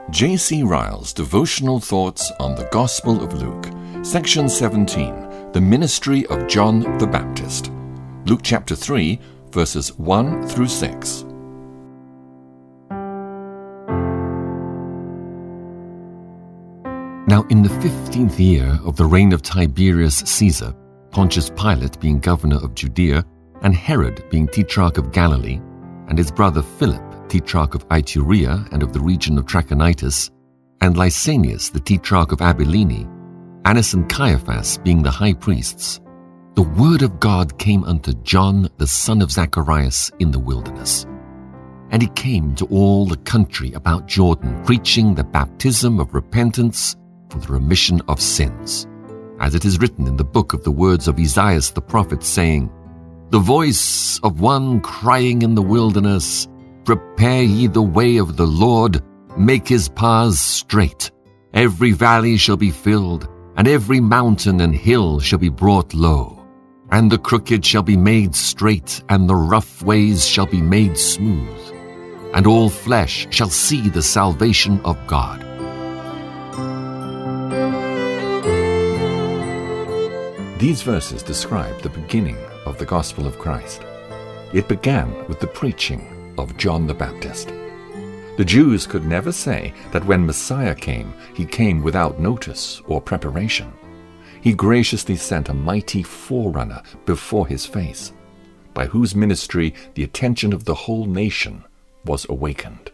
J.C. Ryle's Devotional Thoughts on the Gospel of Luke, Section 17, The Ministry of John the Baptist. Luke chapter 3, verses 1 through 6. Now in the 15th year of the reign of Tiberius Caesar, Pontius Pilate being governor of Judea, and Herod being tetrarch of Galilee, and his brother Philip, tetrarch of Iturea and of the region of Trachonitis, and Lysanias, the tetrarch of Abilene, Annas and Caiaphas being the high priests, the word of God came unto John the son of Zacharias in the wilderness. And he came to all the country about Jordan, preaching the baptism of repentance for the remission of sins, as it is written in the book of the words of Isaiah the prophet, saying, The voice of one crying in the wilderness, Prepare ye the way of the Lord, make his paths straight. Every valley shall be filled, and every mountain and hill shall be brought low. And the crooked shall be made straight, and the rough ways shall be made smooth. And all flesh shall see the salvation of God. These verses describe the beginning of the gospel of Christ. It began with the preaching of John the Baptist. The Jews could never say that when Messiah came, he came without notice or preparation. He graciously sent a mighty forerunner before his face, by whose ministry the attention of the whole nation was awakened.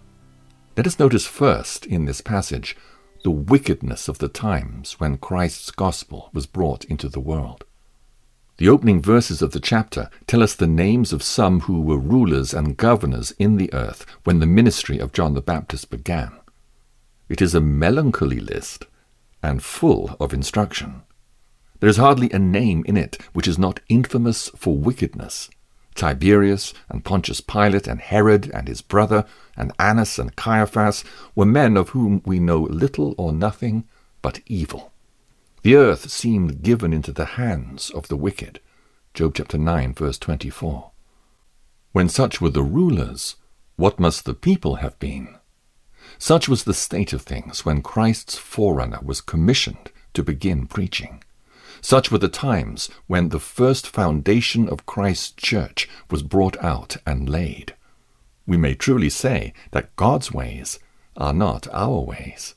Let us notice first in this passage the wickedness of the times when Christ's gospel was brought into the world. The opening verses of the chapter tell us the names of some who were rulers and governors in the earth when the ministry of John the Baptist began. It is a melancholy list and full of instruction. There is hardly a name in it which is not infamous for wickedness. Tiberius and Pontius Pilate and Herod and his brother and Annas and Caiaphas were men of whom we know little or nothing but evil. The earth seemed given into the hands of the wicked. Job chapter 9, verse 24. When such were the rulers, what must the people have been? Such was the state of things when Christ's forerunner was commissioned to begin preaching. Such were the times when the first foundation of Christ's church was brought out and laid. We may truly say that God's ways are not our ways.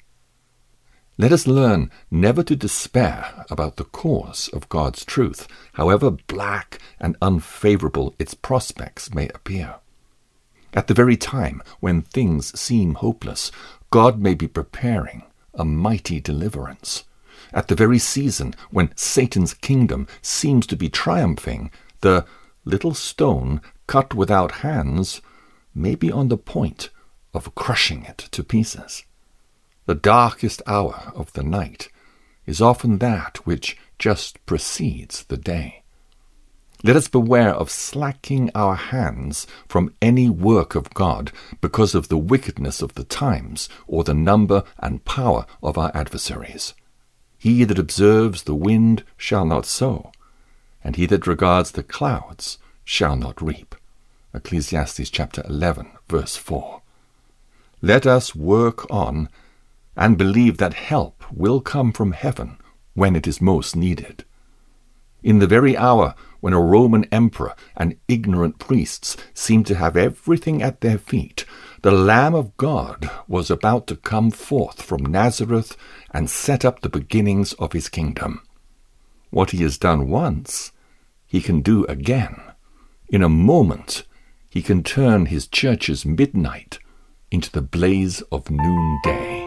Let us learn never to despair about the cause of God's truth, however black and unfavorable its prospects may appear. At the very time when things seem hopeless, God may be preparing a mighty deliverance. At the very season when Satan's kingdom seems to be triumphing, the little stone cut without hands may be on the point of crushing it to pieces. The darkest hour of the night is often that which just precedes the day. Let us beware of slacking our hands from any work of God because of the wickedness of the times or the number and power of our adversaries. He that observes the wind shall not sow, and he that regards the clouds shall not reap. Ecclesiastes chapter 11, verse 4. Let us work on and believe that help will come from heaven when it is most needed. In the very hour when a Roman emperor and ignorant priests seemed to have everything at their feet, the Lamb of God was about to come forth from Nazareth and set up the beginnings of his kingdom. What he has done once, he can do again. In a moment, he can turn his church's midnight into the blaze of noonday.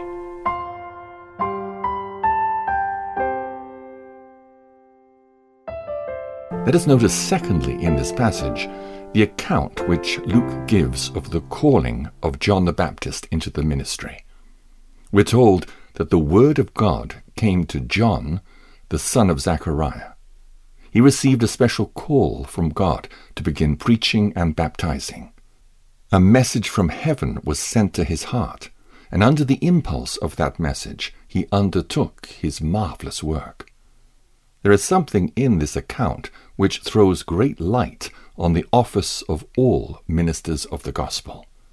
Let us notice secondly in this passage the account which Luke gives of the calling of John the Baptist into the ministry. We're told that the word of God came to John, the son of Zachariah. He received a special call from God to begin preaching and baptizing. A message from heaven was sent to his heart, and under the impulse of that message he undertook his marvelous work. There is something in this account which throws great light on the office of all ministers of the gospel.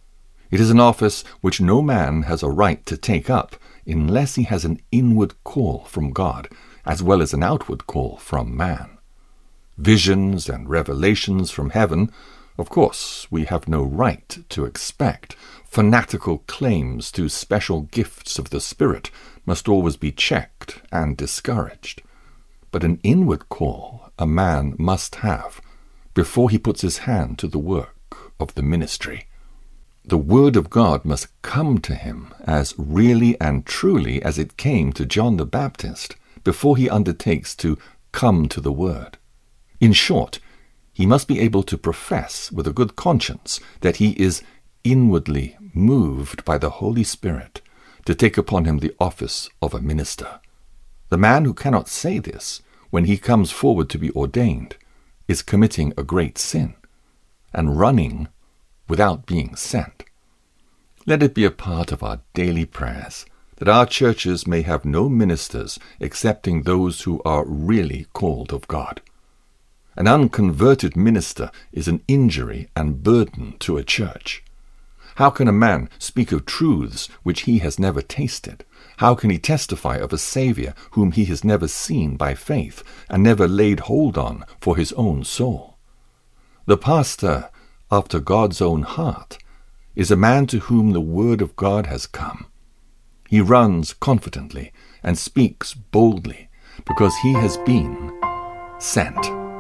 It is an office which no man has a right to take up unless he has an inward call from God, as well as an outward call from man. Visions and revelations from heaven, of course, we have no right to expect. Fanatical claims to special gifts of the Spirit must always be checked and discouraged. But an inward call a man must have before he puts his hand to the work of the ministry. The Word of God must come to him as really and truly as it came to John the Baptist before he undertakes to come to the Word. In short, he must be able to profess with a good conscience that he is inwardly moved by the Holy Spirit to take upon him the office of a minister. The man who cannot say this when he comes forward to be ordained is committing a great sin and running without being sent. Let it be a part of our daily prayers that our churches may have no ministers excepting those who are really called of God. An unconverted minister is an injury and burden to a church. How can a man speak of truths which he has never tasted? How can he testify of a Saviour whom he has never seen by faith and never laid hold on for his own soul? The pastor, after God's own heart, is a man to whom the Word of God has come. He runs confidently and speaks boldly because he has been sent.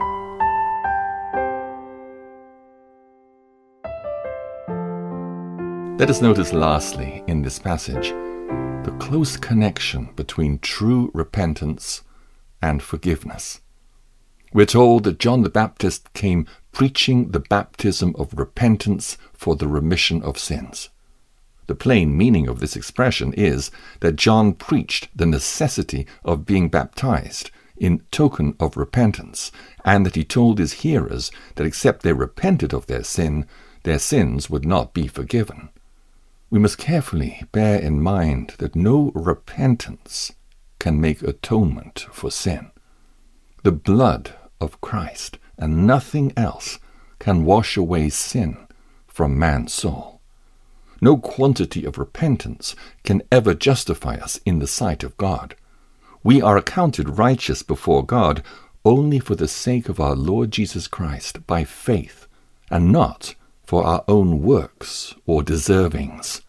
Let us notice lastly in this passage the close connection between true repentance and forgiveness. We're told that John the Baptist came preaching the baptism of repentance for the remission of sins. The plain meaning of this expression is that John preached the necessity of being baptized in token of repentance, and that he told his hearers that except they repented of their sins would not be forgiven. We must carefully bear in mind that no repentance can make atonement for sin. The blood of Christ and nothing else can wash away sin from man's soul. No quantity of repentance can ever justify us in the sight of God. We are accounted righteous before God only for the sake of our Lord Jesus Christ by faith, and not for our own works or deservings.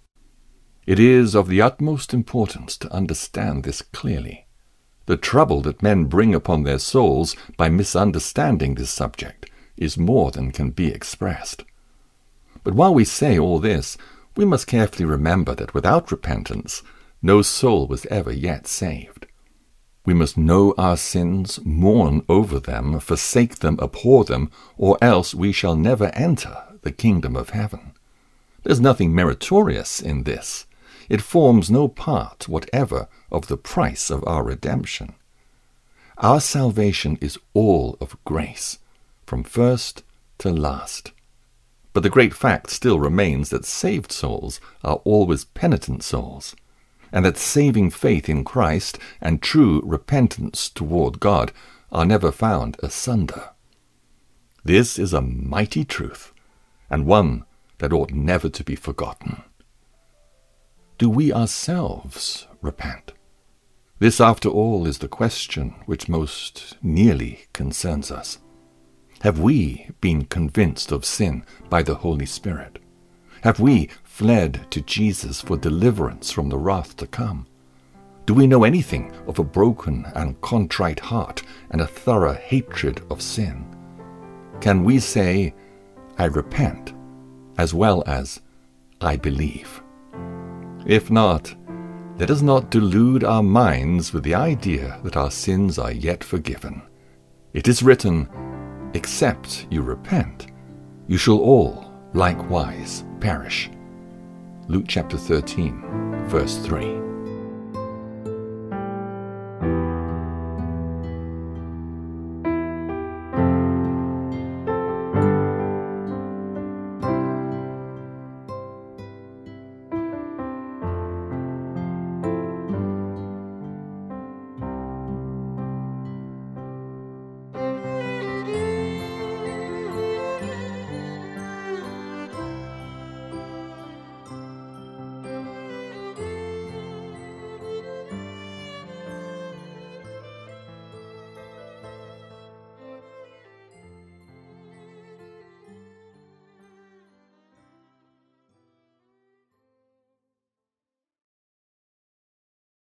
It is of the utmost importance to understand this clearly. The trouble that men bring upon their souls by misunderstanding this subject is more than can be expressed. But while we say all this, we must carefully remember that without repentance, no soul was ever yet saved. We must know our sins, mourn over them, forsake them, abhor them, or else we shall never enter the kingdom of heaven. There's nothing meritorious in this. It forms no part whatever of the price of our redemption. Our salvation is all of grace, from first to last. But the great fact still remains that saved souls are always penitent souls, and that saving faith in Christ and true repentance toward God are never found asunder. This is a mighty truth, and one that ought never to be forgotten. Do we ourselves repent? This, after all, is the question which most nearly concerns us. Have we been convinced of sin by the Holy Spirit? Have we fled to Jesus for deliverance from the wrath to come? Do we know anything of a broken and contrite heart and a thorough hatred of sin? Can we say, I repent, as well as I believe? If not, let us not delude our minds with the idea that our sins are yet forgiven. It is written, except you repent, you shall all likewise perish. Luke chapter 13, verse 3.